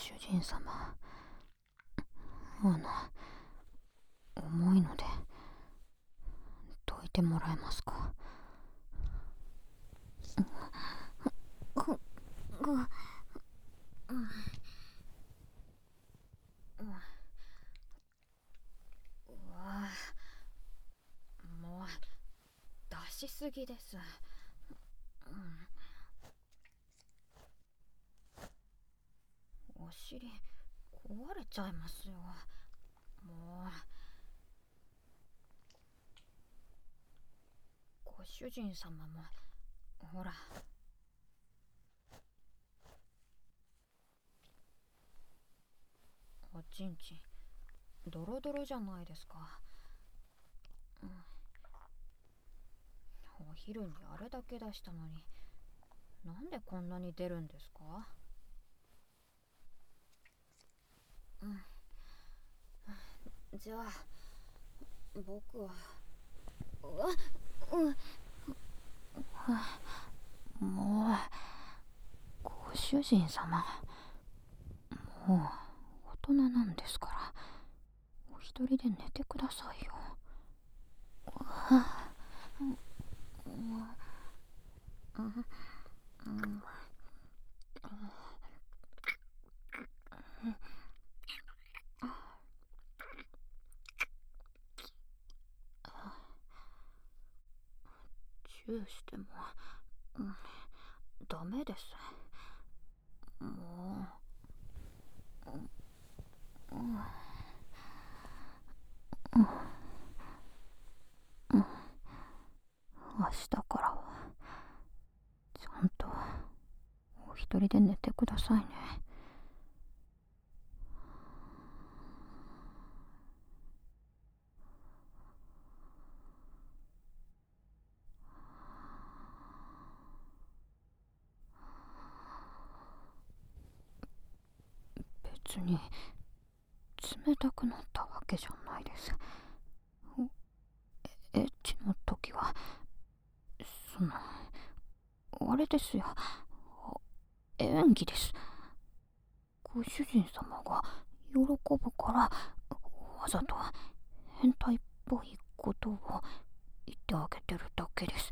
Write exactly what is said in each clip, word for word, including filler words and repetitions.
主人様、あの重いのでどいてもらえますか。うわ、もう出しすぎです。お尻壊れちゃいますよ。もうご主人様もほら、おちんちんドロドロじゃないですか。うん、お昼にあれだけ出したのになんでこんなに出るんですか。うん、じゃあ僕はうわ、うん、もうご主人様、もう大人なんですから、お一人で寝てくださいよ。チューしても、うん、ダメです。もう、うん、明日からはちゃんとお一人で寝てくださいね。別に冷たくなったわけじゃないです。エッチの時はそのあれですよ、演技です。ご主人様が喜ぶからわざと変態っぽいことを言ってあげてるだけです。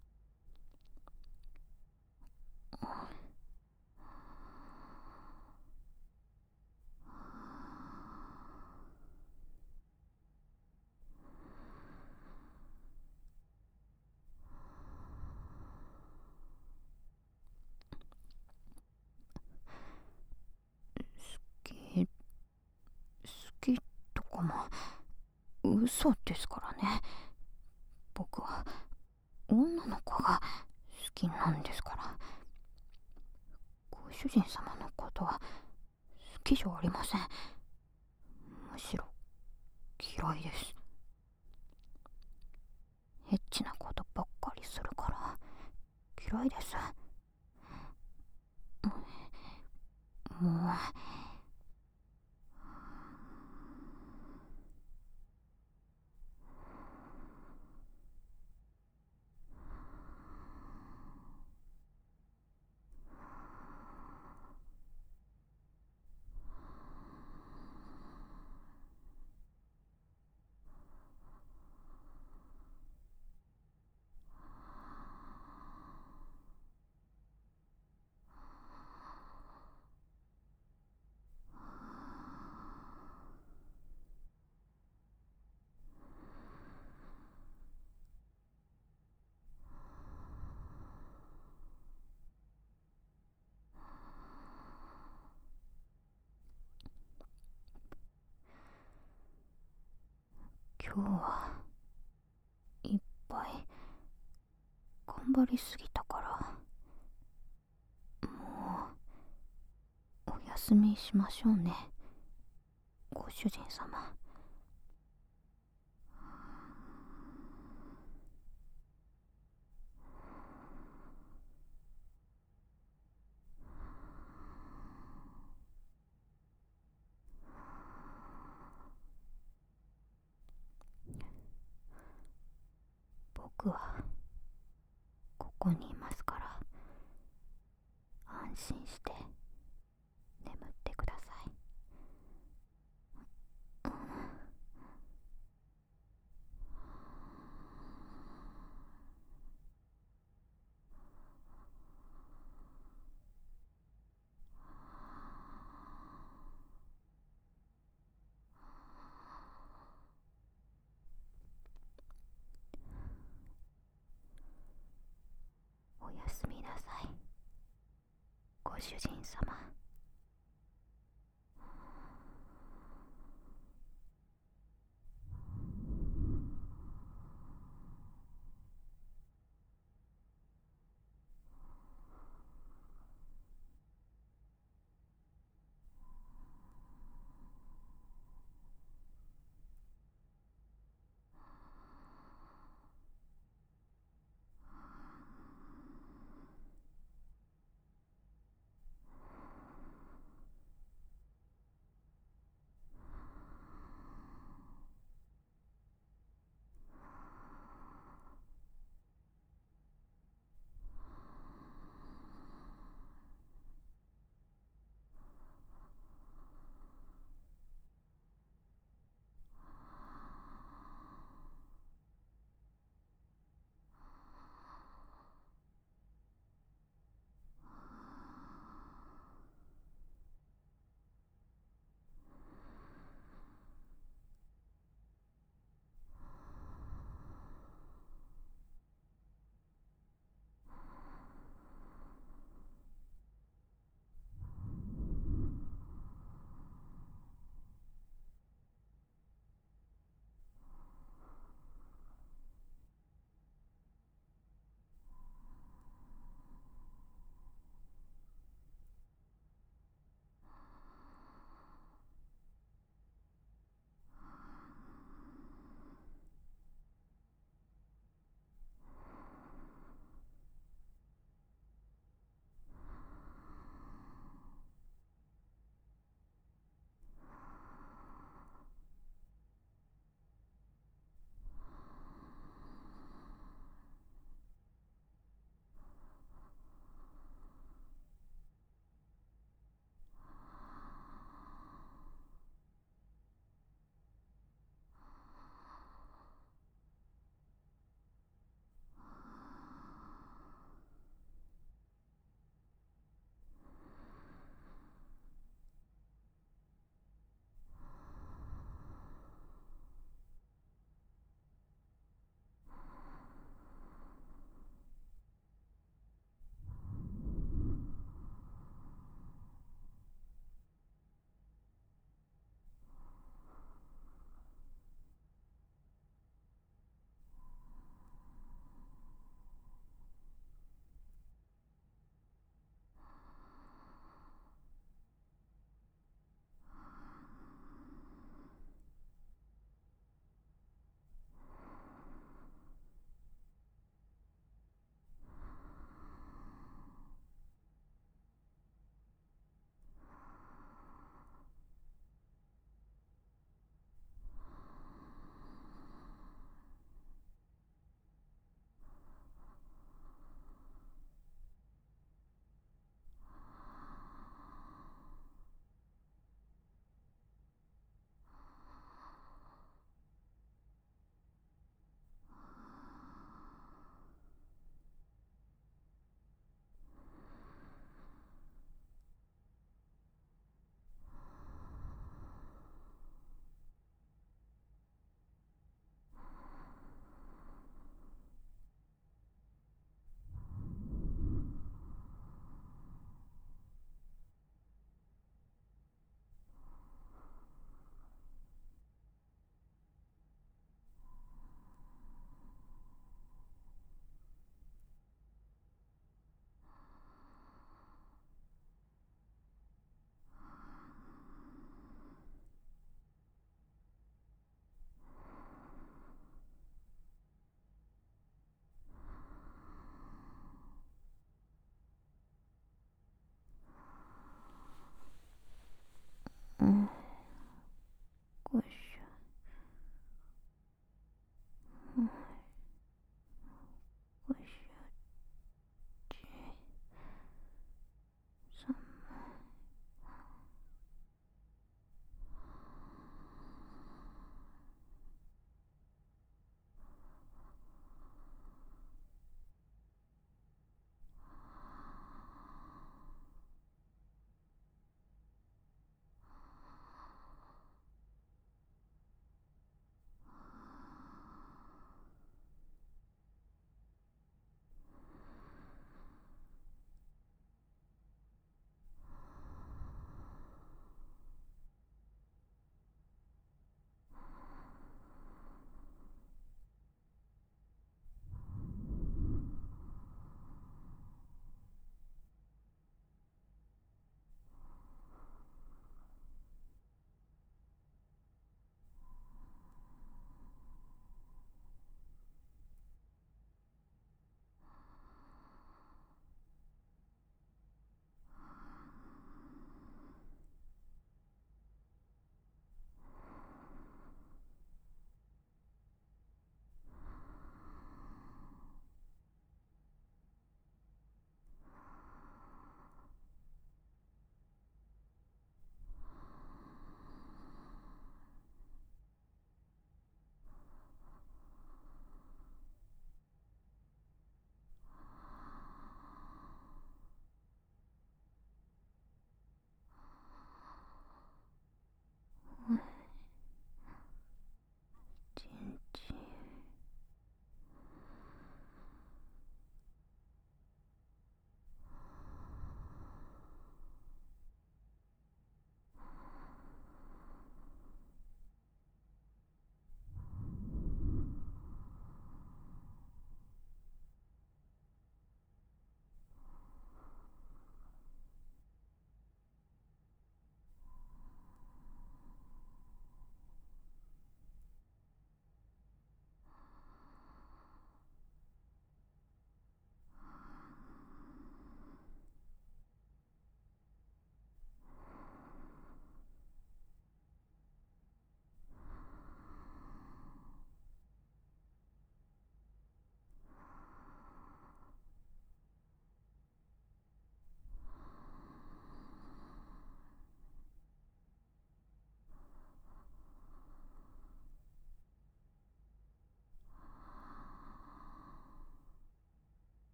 好き好きとかも嘘ですからね。僕は女の子が好きなんですから。ご主人様のことは好きじゃありません。むしろ嫌いです。エッチなことばっかりするから嫌いです。もう今日はいっぱい頑張りすぎたからもうお休みしましょうね、ご主人様。僕はここにいますから安心して眠ってください。 主人様。